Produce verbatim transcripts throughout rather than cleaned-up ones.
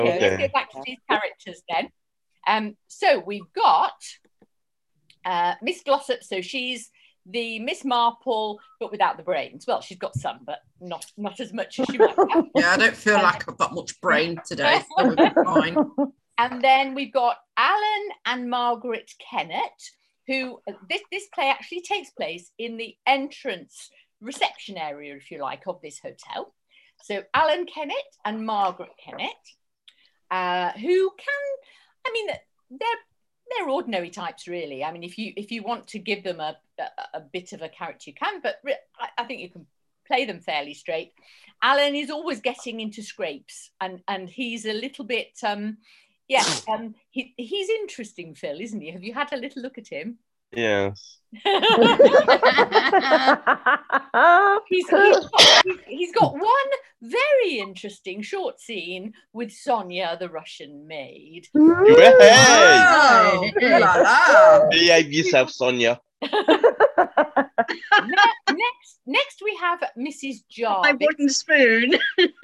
go. Okay. Let's get back to these characters then. Um, so we've got uh, Miss Glossop. So she's the Miss Marple, but without the brains. Well, she's got some, but not not as much as she might have. Yeah, I don't feel um, like I've got much brain today. So we'll be fine. And then we've got Alan and Margaret Kennett, who this this play actually takes place in the entrance reception area, if you like, of this hotel. So Alan Kennett and Margaret Kennett, uh, who can, I mean, they're they're ordinary types, really. I mean, if you if you want to give them a a, a bit of a character, you can, but I, I think you can play them fairly straight. Alan is always getting into scrapes, and and he's a little bit, um, yeah, um, he he's interesting, Phil, isn't he? Have you had a little look at him? Yes. he's, he's, got, he's got one very interesting short scene with Sonia, the Russian maid. Hey! Oh, behave yourself, Sonia. next, next we have Missus Jarvis. My wooden spoon.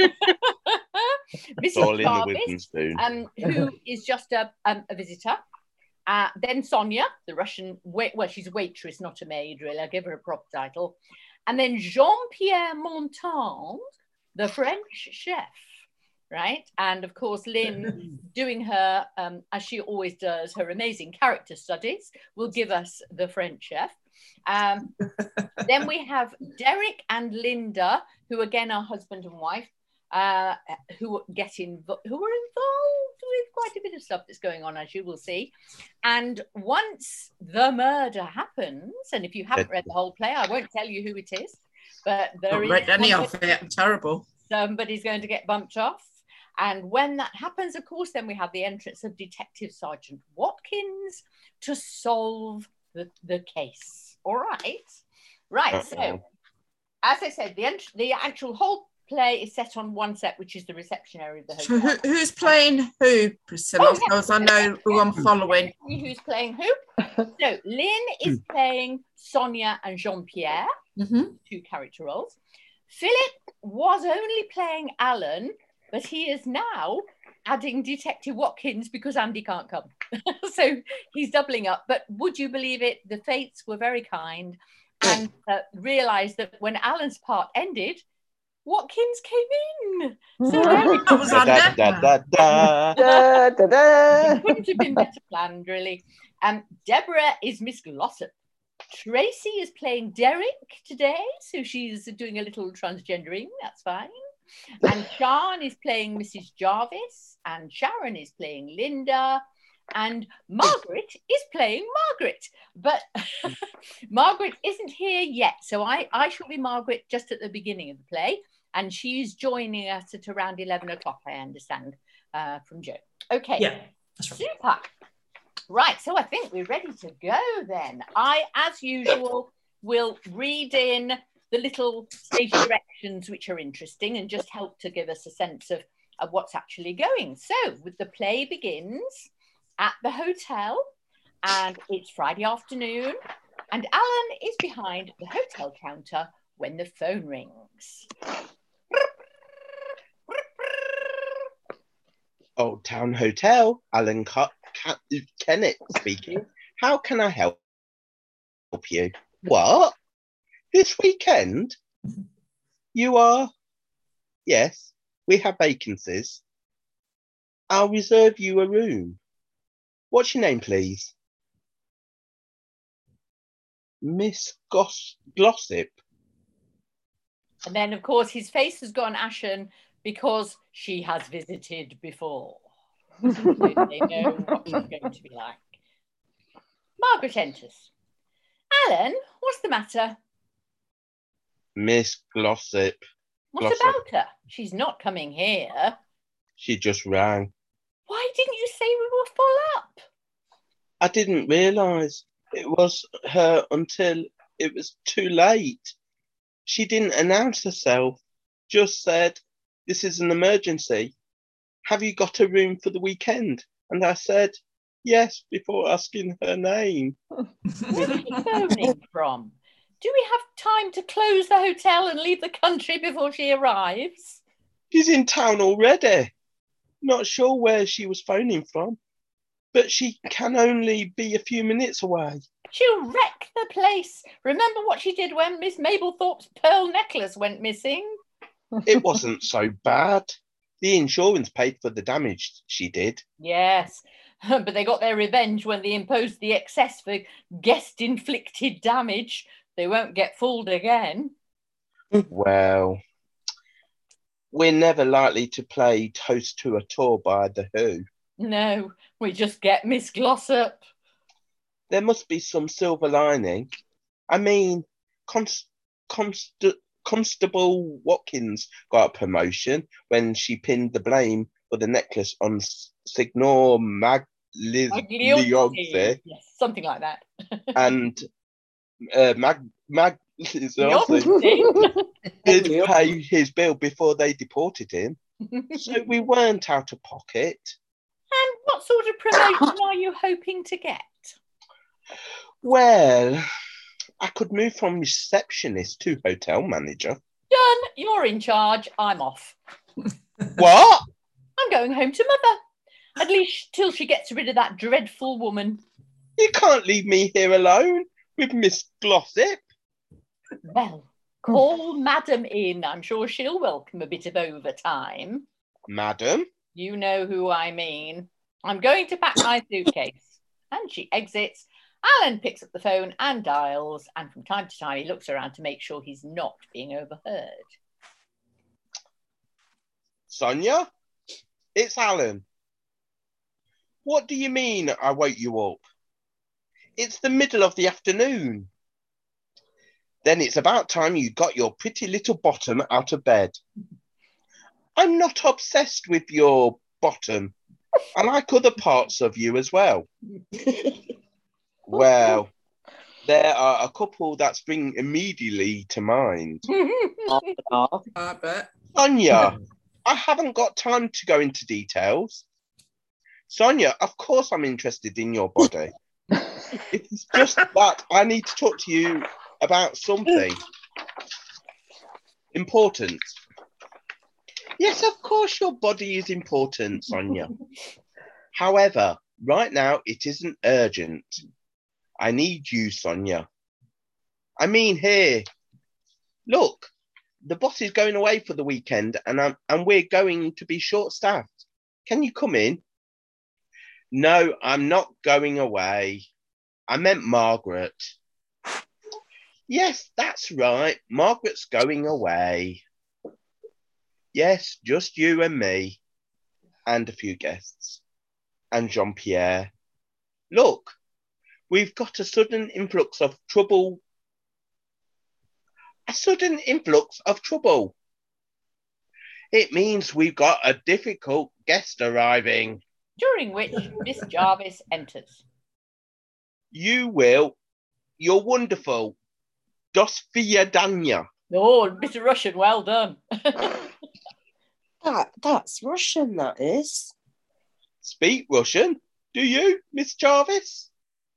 Missus All in the Jarvis, wooden spoon. Um, who is just a, um, a visitor. Uh, then Sonia, the Russian, wait, well, she's a waitress, not a maid, really. I'll give her a proper title. And then Jean-Pierre Montand, the French chef, right? And of course, Lynn, doing her, um, as she always does, her amazing character studies, will give us the French chef. Um, then we have Derek and Linda, who again are husband and wife, uh, who get invo- who are involved with quite a bit of stuff that's going on, as you will see. And once the murder happens, and if you haven't read the whole play, I won't tell you who it is, but there is read any of it. I'm terrible. Somebody's going to get bumped off. And when that happens, of course, then we have the entrance of Detective Sergeant Watkins to solve the, the case. All right. Right. Uh-oh. So, as I said, the ent- the actual whole play is set on one set, which is the reception area of the hotel. So who, who's playing who, Priscilla? Oh, yes. So I know who I'm following. Who's playing who? So Lynn is playing Sonia and Jean-Pierre, mm-hmm. two character roles. Philip was only playing Alan, but he is now adding Detective Watkins because Andy can't come. So he's doubling up. But would you believe it? The fates were very kind and uh, realised that when Alan's part ended, Watkins came in. So that was Andy. Da, da, da, da, da, da. It couldn't have been better planned, really. Um, Deborah is Miss Glossop. Tracy is playing Derek today, so she's doing a little transgendering. That's fine. And Sean is playing Missus Jarvis, and Sharon is playing Linda, and Margaret is playing Margaret. But Margaret isn't here yet, so I, I shall be Margaret just at the beginning of the play, and she's joining us at around eleven o'clock, I understand, uh, from Joe. Okay. Yeah, that's right. Super. Right, so I think we're ready to go then. I, as usual, will read in the little stage directions which are interesting and just help to give us a sense of, of what's actually going. So, with the play begins at the hotel, and it's Friday afternoon, and Alan is behind the hotel counter when the phone rings. Old Town Hotel, Alan Cut. Kennett speaking. How can I help you? What? This weekend? You are? Yes, we have vacancies. I'll reserve you a room. What's your name, please? Miss Goss- Glossop. And then, of course, his face has gone ashen because she has visited before. So they know what she's going to be like. Margaret enters. Alan, what's the matter? Miss Glossop. What Glossop. about her? She's not coming here. She just rang. Why didn't you say we were full up? I didn't realise it was her until it was too late. She didn't announce herself, just said, this is an emergency. Have you got a room for the weekend? And I said, yes, before asking her name. Where is she phoning from? Do we have time to close the hotel and leave the country before she arrives? She's in town already. Not sure where she was phoning from, but she can only be a few minutes away. She'll wreck the place. Remember what she did when Miss Mablethorpe's pearl necklace went missing? It wasn't so bad. The insurance paid for the damage she did. Yes, but they got their revenge when they imposed the excess for guest-inflicted damage. They won't get fooled again. Well, we're never likely to play Toast to a Tour by The Who. No, we just get Miss Glossop. There must be some silver lining. I mean, Const- Const- Constable Watkins got a promotion when she pinned the blame for the necklace on Signor Magliozzi. Yes, something like that. And uh, Mag Mag did pay his bill before they deported him, so we weren't out of pocket. And what sort of promotion are you hoping to get? Well, I could move from receptionist to hotel manager. Done. You're in charge. I'm off. What? I'm going home to Mother. At least till she gets rid of that dreadful woman. You can't leave me here alone with Miss Glossop. Well, call Madam in. I'm sure she'll welcome a bit of overtime. Madam? You know who I mean. I'm going to pack my suitcase. And she exits. Alan picks up the phone and dials, and from time to time he looks around to make sure he's not being overheard. Sonia? It's Alan. What do you mean I woke you up? It's the middle of the afternoon. Then it's about time you got your pretty little bottom out of bed. I'm not obsessed with your bottom. I like other parts of you as well. Well, there are a couple that spring immediately to mind. I bet. Sonia, I haven't got time to go into details. Sonia, of course I'm interested in your body. It's just that I need to talk to you about something important. Yes, of course your body is important, Sonia. However, right now it isn't urgent. I need you, Sonia. I mean, here. Look, the boss is going away for the weekend and I'm, and we're going to be short-staffed. Can you come in? No, I'm not going away. I meant Margaret. Yes, that's right. Margaret's going away. Yes, just you and me. And a few guests. And Jean-Pierre. Look, we've got a sudden influx of trouble. A sudden influx of trouble. It means we've got a difficult guest arriving. During which Miss Jarvis enters. You will. You're wonderful. Dos Danya. Oh, a bit of Russian, well done. That that's Russian, that is. Speak Russian, do you, Miss Jarvis?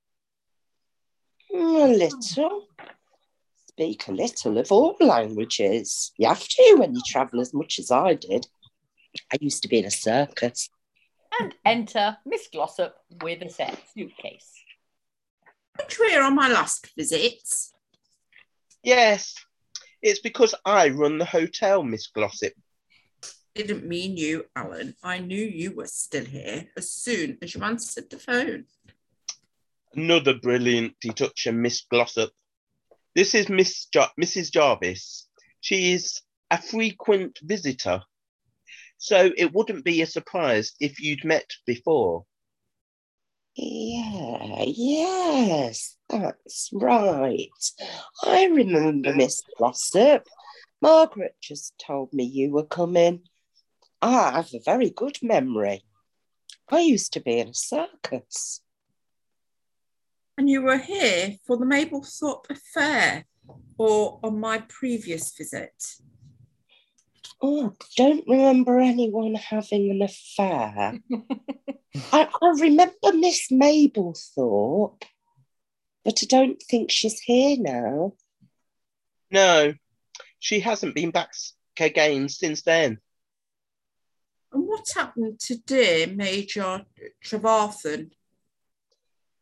A little. Speak a little of all languages. You have to when you travel as much as I did. I used to be in a circus. And enter Miss Glossop with a set suitcase. Weren't you here on my last visit? Yes, it's because I run the hotel, Miss Glossop. Didn't mean you, Alan. I knew you were still here as soon as you answered the phone. Another brilliant deduction, Miss Glossop. This is Miss Jar- Missus Jarvis. She is a frequent visitor, so it wouldn't be a surprise if you'd met before. Yeah, yes, that's right. I remember Miss Glossop. Margaret just told me you were coming. I have a very good memory. I used to be in a circus. And you were here for the Mablethorpe affair or on my previous visit? Oh, I don't remember anyone having an affair. I, I remember Miss Mablethorpe, but I don't think she's here now. No, she hasn't been back again since then. And what happened to dear Major Trevarthen?